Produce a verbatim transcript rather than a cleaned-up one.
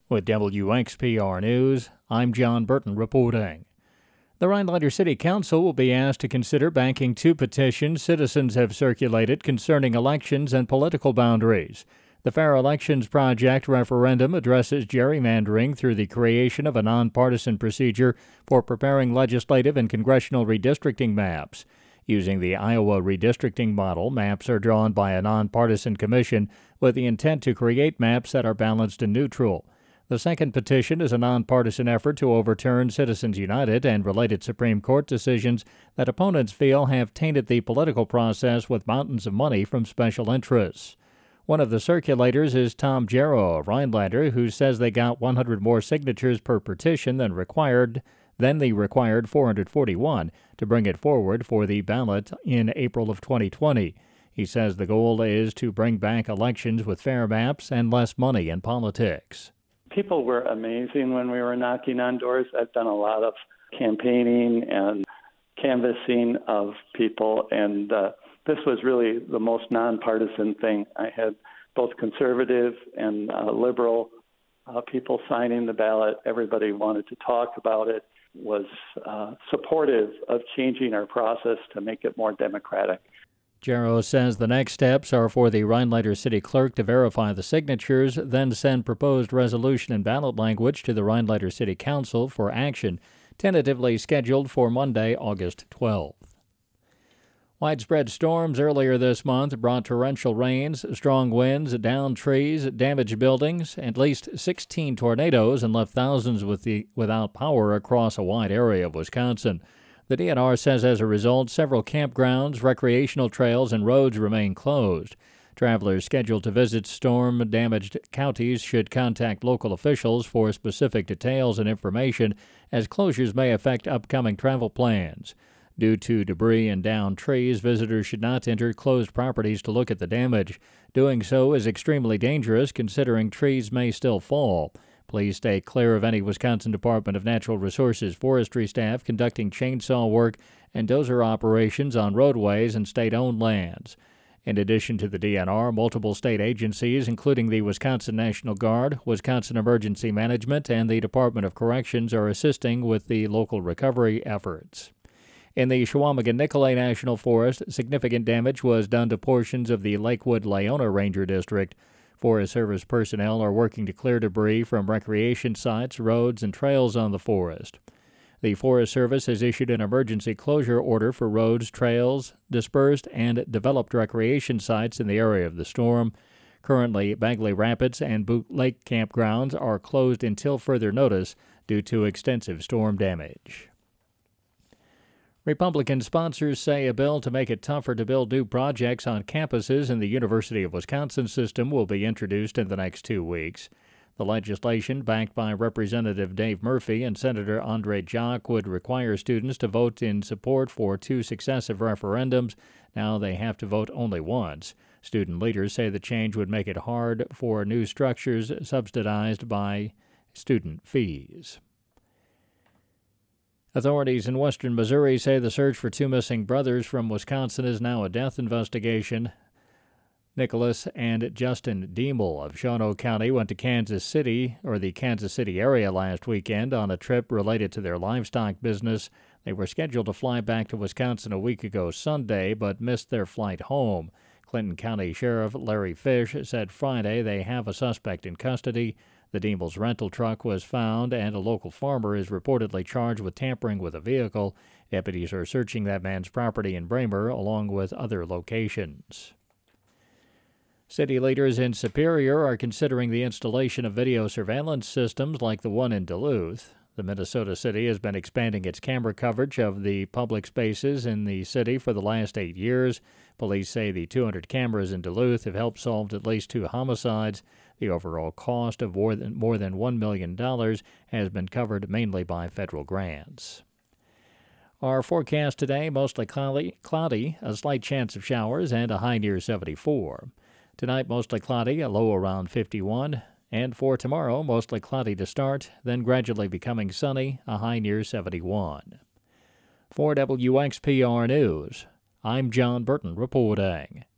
With W X P R News, I'm John Burton reporting. The Rhinelander City Council will be asked to consider banking two petitions citizens have circulated concerning elections and political boundaries. The Fair Elections Project referendum addresses gerrymandering through the creation of a nonpartisan procedure for preparing legislative and congressional redistricting maps. Using the Iowa redistricting model, maps are drawn by a nonpartisan commission with the intent to create maps that are balanced and neutral. The second petition is a nonpartisan effort to overturn Citizens United and related Supreme Court decisions that opponents feel have tainted the political process with mountains of money from special interests. One of the circulators is Tom Jarrow, a Rhinelander, who says they got one hundred more signatures per petition than required than the required four hundred forty-one to bring it forward for the ballot in April of twenty twenty. He says the goal is to bring back elections with fair maps and less money in politics. People were amazing when we were knocking on doors. I've done a lot of campaigning and canvassing of people, and uh, this was really the most nonpartisan thing. I had both conservative and uh, liberal uh, people signing the ballot. Everybody wanted to talk about it, was uh, supportive of changing our process to make it more democratic. Jarrow says the next steps are for the Rhinelander City Clerk to verify the signatures, then send proposed resolution and ballot language to the Rhinelander City Council for action, tentatively scheduled for Monday, August twelfth. Widespread storms earlier this month brought torrential rains, strong winds, downed trees, damaged buildings, at least sixteen tornadoes, and left thousands with the, without power across a wide area of Wisconsin. The D N R says as a result, several campgrounds, recreational trails, and roads remain closed. Travelers scheduled to visit storm-damaged counties should contact local officials for specific details and information, as closures may affect upcoming travel plans. Due to debris and downed trees, visitors should not enter closed properties to look at the damage. Doing so is extremely dangerous, considering trees may still fall. Please stay clear of any Wisconsin Department of Natural Resources forestry staff conducting chainsaw work and dozer operations on roadways and state-owned lands. In addition to the D N R, multiple state agencies, including the Wisconsin National Guard, Wisconsin Emergency Management, and the Department of Corrections, are assisting with the local recovery efforts. In the Chequamegon-Nicolet National Forest, significant damage was done to portions of the Lakewood-Leona Ranger District. Forest Service personnel are working to clear debris from recreation sites, roads, and trails on the forest. The Forest Service has issued an emergency closure order for roads, trails, dispersed and developed recreation sites in the area of the storm. Currently, Bagley Rapids and Boot Lake campgrounds are closed until further notice due to extensive storm damage. Republican sponsors say a bill to make it tougher to build new projects on campuses in the University of Wisconsin system will be introduced in the next two weeks. The legislation, backed by Representative Dave Murphy and Senator Andre Jacques, would require students to vote in support for two successive referendums. Now they have to vote only once. Student leaders say the change would make it hard for new structures subsidized by student fees. Authorities in western Missouri say the search for two missing brothers from Wisconsin is now a death investigation. Nicholas and Justin Diemel of Shawano County went to Kansas City, or the Kansas City area, last weekend on a trip related to their livestock business. They were scheduled to fly back to Wisconsin a week ago Sunday, but missed their flight home. Clinton County Sheriff Larry Fish said Friday they have a suspect in custody. The Diemel's rental truck was found, and a local farmer is reportedly charged with tampering with a vehicle. Deputies are searching that man's property in Bramer, along with other locations. City leaders in Superior are considering the installation of video surveillance systems like the one in Duluth. The Minnesota city has been expanding its camera coverage of the public spaces in the city for the last eight years. Police say the two hundred cameras in Duluth have helped solve at least two homicides. The overall cost of more than, more than one million dollars has been covered mainly by federal grants. Our forecast today, mostly cloudy, a slight chance of showers, and a high near seventy-four. Tonight, mostly cloudy, a low around fifty-one. And for tomorrow, mostly cloudy to start, then gradually becoming sunny, a high near seventy-one. For W X P R News, I'm John Burton reporting.